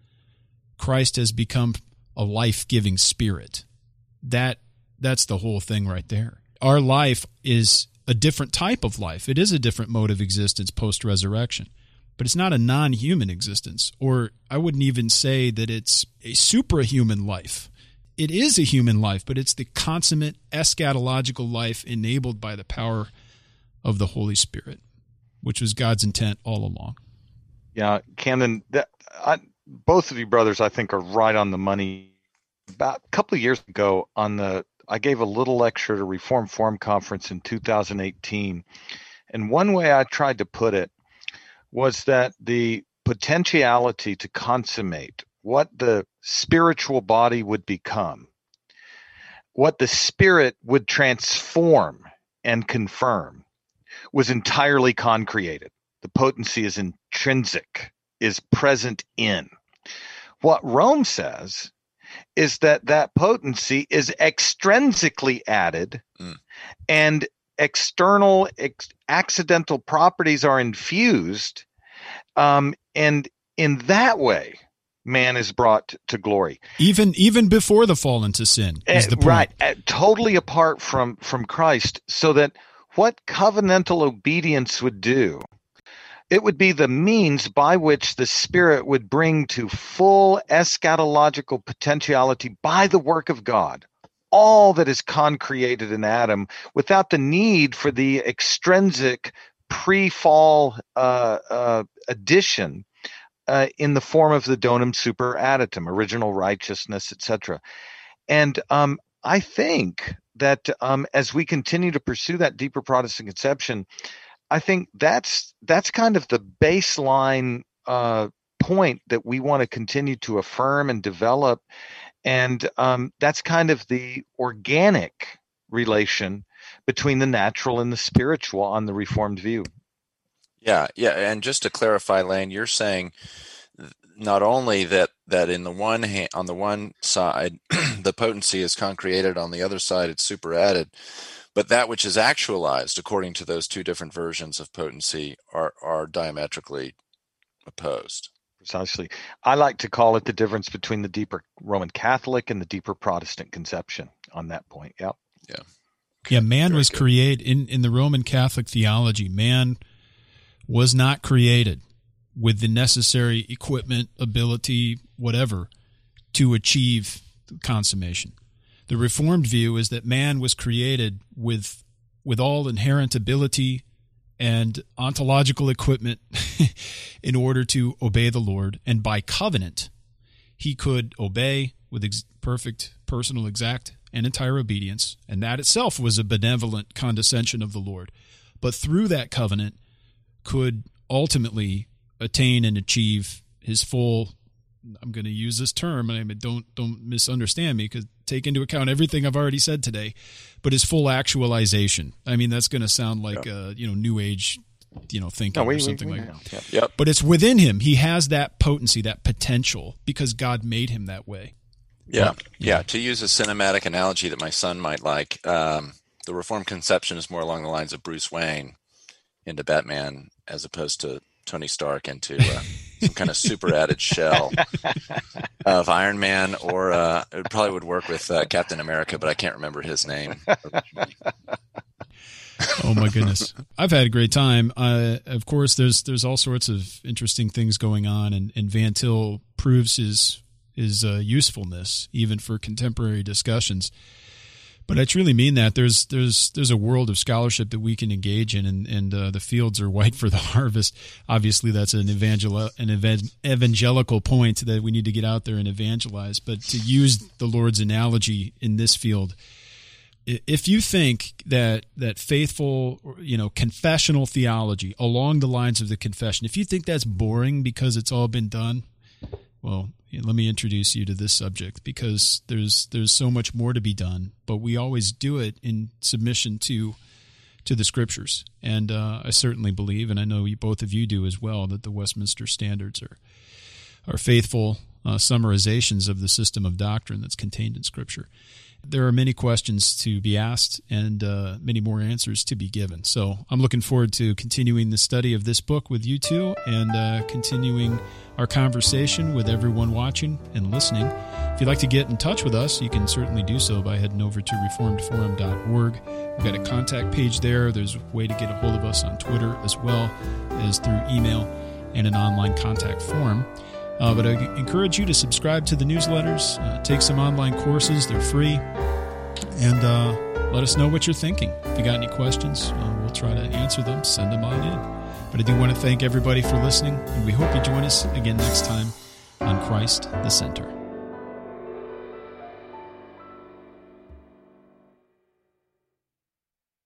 Christ has become a life-giving spirit. That that's the whole thing right there. Our life is a different type of life. It is a different mode of existence post-resurrection. But it's not a non-human existence, or I wouldn't even say that it's a suprahuman life. It is a human life, but it's the consummate eschatological life enabled by the power of the Holy Spirit, which was God's intent all along. Yeah, Camden, that, I, both of you brothers, I think, are right on the money. About a couple of years ago, on the I gave a little lecture at a Reformed Forum conference in two thousand eighteen, and one way I tried to put it was that the potentiality to consummate what the spiritual body would become, what the spirit would transform and confirm, was entirely concreated. The potency is intrinsic, is present in. What Rome says is that that potency is extrinsically added, mm. and external ex- accidental properties are infused, um, and in that way, man is brought to glory. Even even before the fall into sin is the point. Right, uh, totally apart from, from Christ, so that what covenantal obedience would do, it would be the means by which the Spirit would bring to full eschatological potentiality by the work of God all that is concreated in Adam, without the need for the extrinsic pre-fall uh, uh, addition uh, in the form of the donum super additum, original righteousness, et cetera. And um, I think that um, as we continue to pursue that deeper Protestant conception, I think that's that's kind of the baseline uh, point that we want to continue to affirm and develop, and um, that's kind of the organic relation between the natural and the spiritual on the Reformed view. Yeah, yeah, and just to clarify, Lane, you're saying not only that that in the one hand, on the one side, the potency is concreated, on the other side, it's superadded. But that which is actualized, according to those two different versions of potency, are, are diametrically opposed. Precisely. I like to call it the difference between the deeper Roman Catholic and the deeper Protestant conception on that point. Yeah. Yeah. Yeah, man Very was good. created, in, in the Roman Catholic theology, man was not created with the necessary equipment, ability, whatever, to achieve consummation. The Reformed view is that man was created with with all inherent ability and ontological equipment in order to obey the Lord, and by covenant, he could obey with ex- perfect, personal, exact, and entire obedience, and that itself was a benevolent condescension of the Lord. But through that covenant, could ultimately attain and achieve his full, I'm going to use this term, and I mean, don't don't misunderstand me, because take into account everything I've already said today, but his full actualization. I mean, that's going to sound like, yeah. uh, you know, New Age, you know, thinking no, we, or something we, we, like that. Yep. Yep. But it's within him. He has that potency, that potential, because God made him that way. Yeah, But, yeah. To use a cinematic analogy that my son might like, um, the Reformed conception is more along the lines of Bruce Wayne into Batman, as opposed to Tony Stark into uh, some kind of super added shell of Iron Man, or uh, it probably would work with uh, Captain America, but I can't remember his name. Oh my goodness, I've had a great time. Uh, of course, there's there's all sorts of interesting things going on, and, and Van Til proves his his uh, usefulness even for contemporary discussions. But I truly mean that. There's there's there's a world of scholarship that we can engage in, and, and uh, the fields are white for the harvest. Obviously, that's an evangel an evan- evangelical point that we need to get out there and evangelize. But to use the Lord's analogy in this field, if you think that that faithful, you know, confessional theology along the lines of the confession, if you think that's boring because it's all been done, well, let me introduce you to this subject, because there's there's so much more to be done, but we always do it in submission to to the Scriptures. And uh, I certainly believe, and I know you, both of you do as well, that the Westminster Standards are are faithful uh, summarizations of the system of doctrine that's contained in Scripture. there are many questions to be asked and uh, many more answers to be given. So I'm looking forward to continuing the study of this book with you two and uh, continuing our conversation with everyone watching and listening. If you'd like to get in touch with us, you can certainly do so by heading over to reformed forum dot org. We've got a contact page there. There's a way to get a hold of us on Twitter as well as through email and an online contact form. Uh, but I encourage you to subscribe to the newsletters, uh, take some online courses. They're free. And uh, let us know what you're thinking. If you got any questions, uh, we'll try to answer them. Send them on in. But I do want to thank everybody for listening, and we hope you join us again next time on Christ the Center.